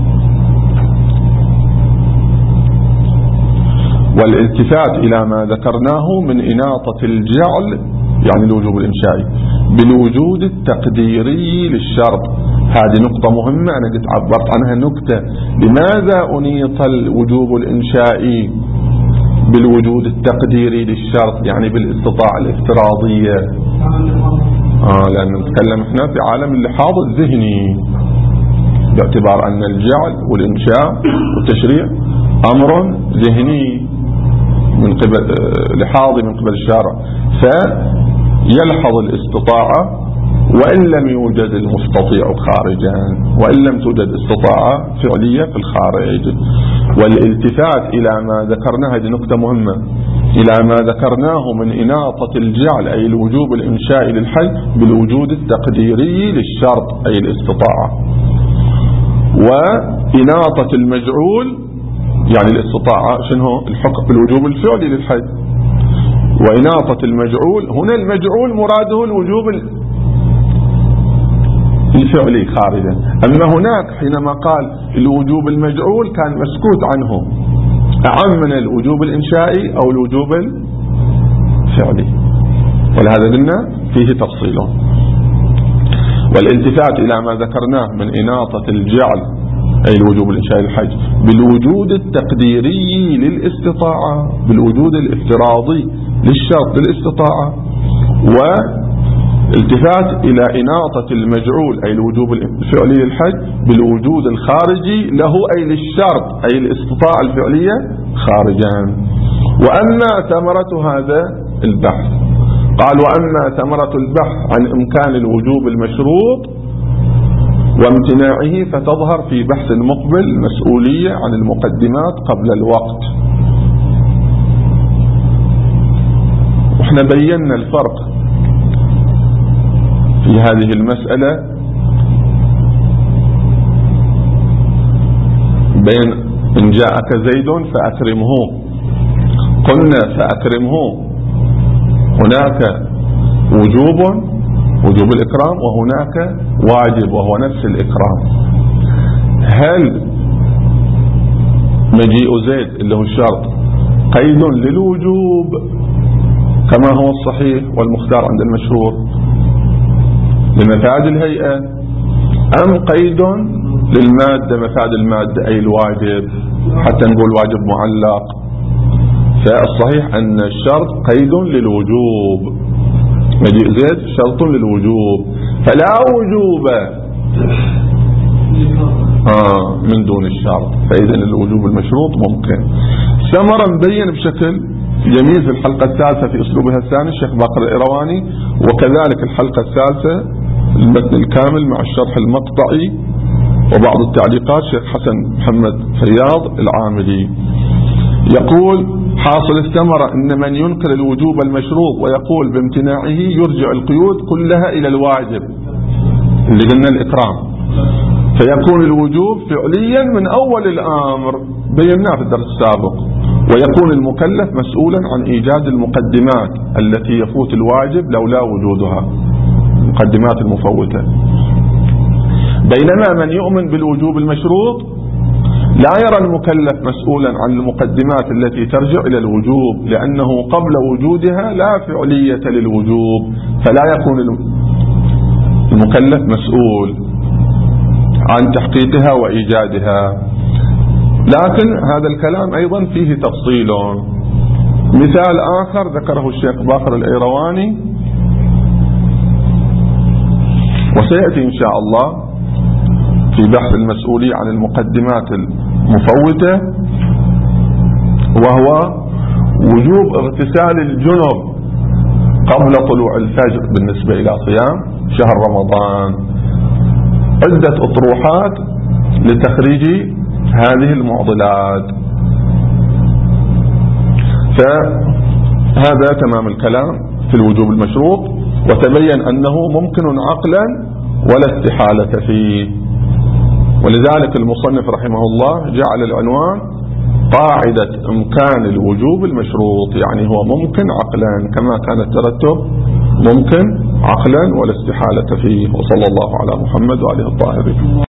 والالتفات إلى ما ذكرناه من إناطة الجعل، يعني الوجوب الإنشائي، بالوجود التقديري للشرط. هذه نقطة مهمة أنا قد عبرت عنها نكتة. لماذا أنيط الوجوب الإنشائي بالوجود التقديري للشرط، يعني بالاستطاعة الافتراضية؟ آه لأن نتكلم احنا في عالم اللحاظ الذهني، باعتبار أن الجعل والإنشاء والتشريع أمر ذهني من قبل لحاظي من قبل الشارع، فيلحظ الاستطاعة وإن لم يوجد المستطيع خارجا، وإن لم توجد استطاعة فعلية في الخارج. والالتفات إلى ما ذكرناه، هذه نقطة مهمة، إلى ما ذكرناه من إناطة الجعل أي الوجوب الإنشائي للحج بالوجود التقديري للشرط أي الاستطاعة، وإناطة المجعول يعني الاستطاعة شنو الحكم بالوجوب الفعلي للحج. وإناطة المجعول هنا المجعول مراده الوجوب الفعلي خارجا، أما هناك حينما قال الوجوب المجعول كان مسكوت عنه، أعم من الوجوب الإنشائي أو الوجوب الفعلي، ولهذا قلنا فيه تفصيل. والالتفات إلى ما ذكرناه من إناطة الجعل أي الوجوب الإنشائي للحج بالوجود التقديري للاستطاعة، بالوجود الافتراضي للشرط للاستطاعة، والالتفات إلى إناطة المجعول أي الوجوب الفعلي للحج بالوجود الخارجي له أي للشرط أي الاستطاعة الفعلية خارجا. وأما ثمرة هذا البحث، قال: وأما ثمرة البحث عن إمكان الوجوب المشروط وامتناعه فتظهر في بحث مقبل المسؤولية عن المقدمات قبل الوقت. وإحنا بينا الفرق في هذه المسألة بين إن جاءك زيد فأكرمه، قلنا فأكرمه هناك وجوب وجوب الإكرام وهناك واجب وهو نفس الإكرام. هل مجيء زيد اللي هو الشرط قيد للوجوب كما هو الصحيح والمختار عند المشهور لمفاد الهيئة، أم قيد للمادة مفاد المادة أي الواجب، حتى نقول واجب معلق؟ فالصحيح أن الشرط قيد للوجوب، مجيء زيد شرط للوجوب، فلا وجوب آه من دون الشرط، فإذا الوجوب المشروط ممكن. ثمرة مبين بشكل جميل في الحلقة الثالثة في أسلوبها الثاني الشيخ باقر الإيرواني، وكذلك الحلقة الثالثة المتن الكامل مع الشرح المقطعي وبعض التعليقات شيخ حسن محمد فياض العاملي. يقول حاصل الثمرة أن من ينكر الوجوب المشروط ويقول بامتناعه يرجع القيود كلها إلى الواجب اللي قلنا الإكرام، فيكون الوجوب فعليا من أول الأمر بيناه في الدرس السابق، ويكون المكلف مسؤولا عن إيجاد المقدمات التي يفوت الواجب لولا وجودها، المقدمات المفوتة. بينما من يؤمن بالوجوب المشروط لا يرى المكلف مسؤولا عن المقدمات التي ترجع إلى الوجوب، لأنه قبل وجودها لا فعلية للوجوب، فلا يكون المكلف مسؤول عن تحقيقها وإيجادها. لكن هذا الكلام أيضا فيه تفصيل. مثال آخر ذكره الشيخ باقر الإيرواني وسيأتي إن شاء الله في بحث المسؤولية عن المقدمات المفوتة، وهو وجوب اغتسال الجنب قبل طلوع الفجر بالنسبة إلى صيام شهر رمضان. عدة أطروحات لتخريج هذه المعضلات. فهذا تمام الكلام في الوجوب المشروط، وتبين أنه ممكن عقلا ولا استحالة فيه. ولذلك المصنف رحمه الله جعل العنوان قاعدة إمكان الوجوب المشروط، يعني هو ممكن عقلا كما كان الترتب ممكن عقلا ولا استحالة فيه. وصلى الله على محمد وآله الطاهرين.